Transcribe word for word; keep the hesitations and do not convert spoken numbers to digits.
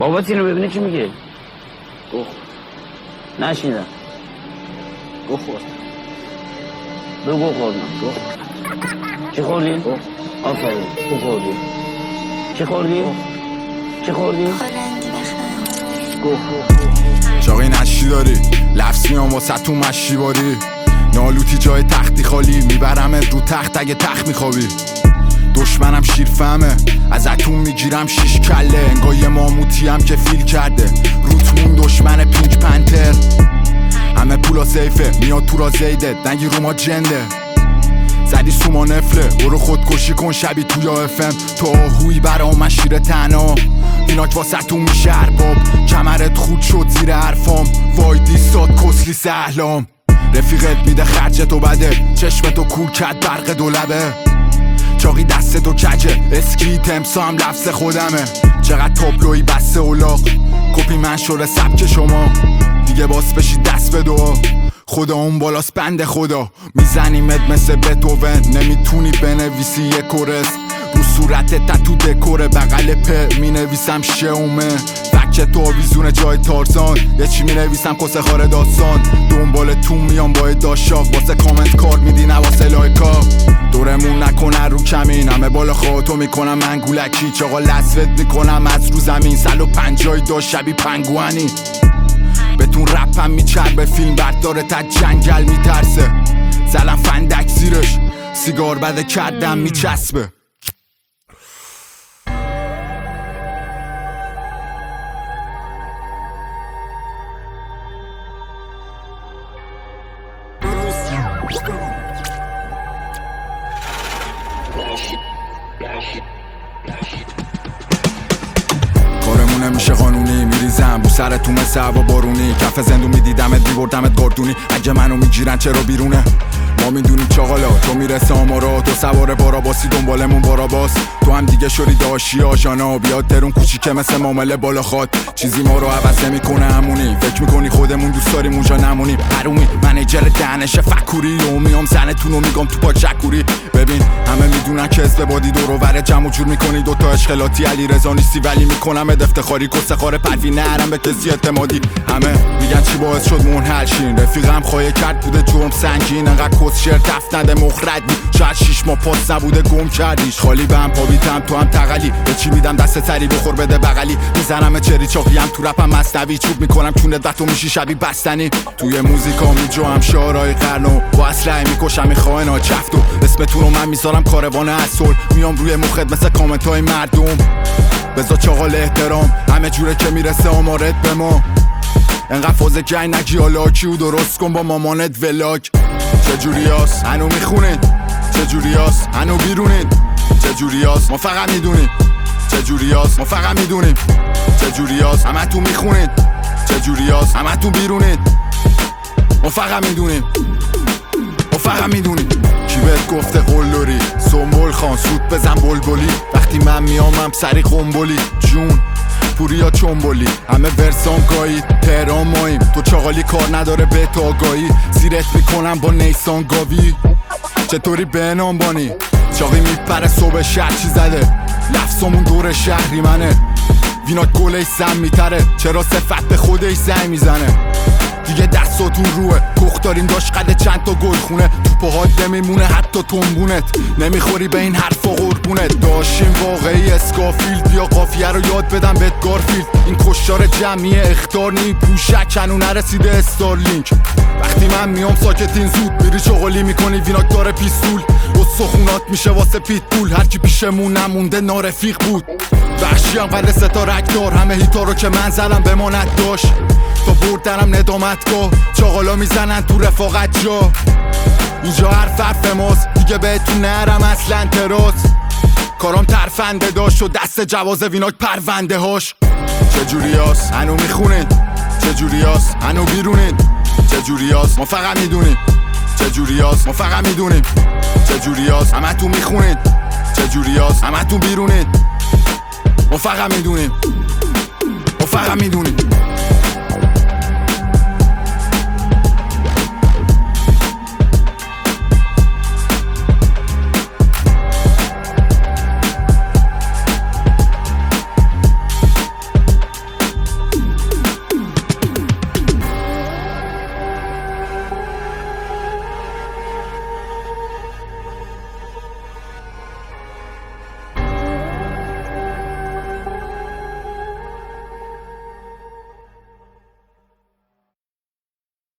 بابات اینو ببینه چی میگه؟ گوه نشنیدم. گوه خورد. دو گوه خوردم. گوه چی خوردی؟ گوه آفرین گوه خوردی. چی خوردی؟ چی خوردی؟ گوه چاقی نشی داری لفظ میام واسه تو مشی باری نالوتی جای تختی خالی میبرمت رو تخت اگه تخت میخوابی دشمنم شیر فهمه از اتون میگیرم شیش کله انگاه یه ماموتی هم که فیل کرده روتمون دشمن پینک پنتر همه پولا سیفه میاد تو را زیده دنگی رو ما جنده زدی سوما نفله برو خودکشی کن شبی توی افم تو آهوی برا مشیر تنها ایناک واسه تو میشه ارباب کمرت خود شد زیر حرفام وای دیستاد کسلی سهلام رفیقت میده خرجتو بده چشمتو کور کرد برق دولبه چاقی دستتو کجه اسکی تمسا هم لفظ خودمه چقدر تابلوی بسته اولاق کپی من شده سبک شما دیگه باس بشی دست به دعا خدا اون بالاست بند خدا میزنیمت مثل بتوون نمیتونی بنویسی یه کورس رو صورتت تتو دکوره بغل په مینویسم شومه فکه تو آویزون جای تارزان یه چی مینویسم کسه خاره داستان دنبال تو میام با داشاق واسه کامنت کار میدی نه واسه لایکا دورمون نکنه رو کمین همه بالا خواهتو میکنم من گولکی چاقا لسوت میکنم از رو زمین سل و پنجای داشت شبی پنگوانی بهتون رپم میچربه فیلم برداره تا جنگل میترسه زلم فندک زیرش سیگار بده کردم میچسبه کارمون نمیشه قانونی میریزم بو سرتون مثل هوا بارونی کف زندون میدیدمت میبردمت گردونی اگه منو میگیرن چرا بیرونه ما میدونیم چاقالا تو میرسه آمارا تو سوار باراباسی دنبالمون باراباس تو هم دیگه شوری داشی آشانا بیاد درون کوچیکه مثل معامله بالا خواد چیزی ما رو عوض نمیکنه همونی فکر میکنی خودمون دوست داریم اونجا نمونیم حرومی منیجر دهنش فکوری و میام زنتون رو میگم تو پاک شکوری ببین همه میدونن که اسم بادی دور و بر جمع جور میکنی دوتا اشکلاتی علی رضا نیستی ولی میکنم افتخاری کسه خاره پروی نرم به کسی اعتمادی همه میگن چی باعث شد منحل شین رفیقم خواهی کرد بوده جرم سنگین انقدر کس شرط تفت نده مخرد بی شاید شیش ماه پاس نبوده گم کردیش خالی به هم پابیتم تو هم تقلی به چی میدم دست سری بخور بده بغلی میزنم چری چاقی هم تو رپم مصنوی چوب میکنم چونت و تو میشی شبی بستنی توی موزیکا میجوام شعرهای قرنو با اسلحه میکشم میخواهنا چفتو اسمتون رو من میذارم کاروان اصل میام روی مخت مثل کامنت های مردم بذار چاقال احترام همه جوره که میرسه آمارت به ما انقدر فازه جنگ نگی حالا کیو درست کن با مامانت ولاگ چجوری هست هنو میخونید چجوری هست هنو بیرونید چجوری هست ما فقط میدونیم چجوری هست ما فقط میدونیم چجوری هست همه تو میخونید چجوری هست همه تو بیرونید ما فقط میدونیم ما فقط میدونیم کی بهت گفته قلدری سنبول خان سود بزن بلبلی وقتی من میامم سری قنبلی جون پوریا چنبولی همه ورسام گایی تهران ماییم تو چاقالی کار نداره به تاگایی زیرت میکنم با نیسان گاوی چطوری به نام بانی چاقی میپره صبح شهر چی زده لفظمون دور شهری منه وینا گله سم میتره چرا صفت به خودش زنگ میزنه دیگه دستاتون روه کخ داریم داشت قده چند تا گل خونه تو پاهات نمیمونه حتی تنبونت نمیخوری به این حرفا قربونت داشتیم واقعی اسکافیلد یا قافیه رو یاد بدم بهت گارفیلد این کشتار جمعی اختار نی پوشک هنو نرسیده استارلینک وقتی من میام ساکتین زود میری چغلی میکنی ویناک داره پیستول و سخونات میشه واسه پیت پول هرکی پیشمون نمونده نارفیق بود وحشی هم قد ستا رکدار همه هیتا رو که من زدم بماند داشت تا بردنم ندامتگاه چاقالا میزنن تو رفاقت جا اینجا حرف حرف ماست دیگه بهتون نرم اصلا تراس کارام ترفنده داشت و دست جواز ویناک پرونده هاش چجوری هست هنو میخونید چجوری هست هنو بیرونید چجوری هست ما فقط میدونیم چجوری هست ما فقط میدونیم چجوری هست همه تو میخونید چجوری هست همه تو بیرونید ما فقط میدونیم ما فقط میدونیم